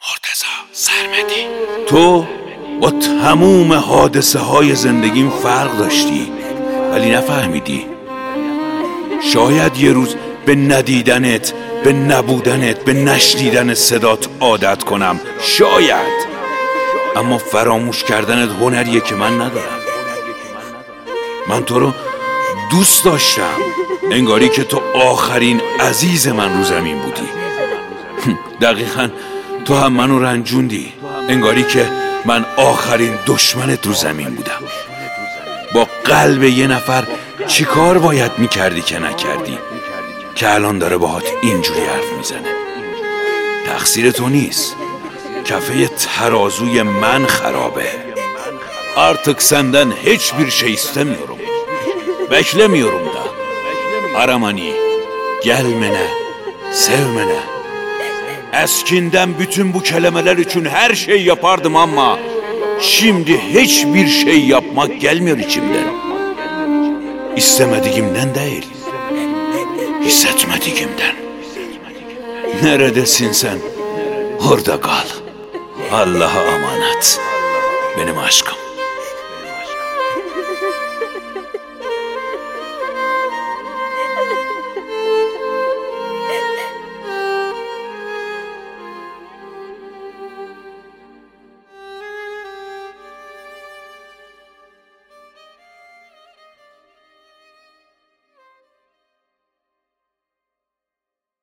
مرتضی سرمدی، تو با تموم حادثه های زندگیم فرق داشتی ولی نفهمیدی. شاید یه روز به ندیدنت، به نبودنت، به نشنیدن صدات عادت کنم، شاید. اما فراموش کردنت هنریه که من ندارم. من تو رو دوست داشتم، انگاری که تو آخرین عزیز من رو زمین بودی. دقیقاً تو هم منو رنجوندی، انگاری که من آخرین دشمنت رو زمین بودم. با قلب یه نفر چی کار باید میکردی که نکردی که الان داره باهات اینجوری حرف میزنه؟ تقصیر تو نیست، kafeye terazuy ben harabe. Artık senden hiçbir şey istemiyorum. Beklemiyorum da. Aramani, gelmene, sevmene. Eskinden bütün bu kelimeler için her şey yapardım ama şimdi hiçbir şey yapmak gelmiyor içimden. İstemediğimden değil, hissetmediğimden. Neredesin sen? Orada kal. Allah'a emanet. Benim aşkım.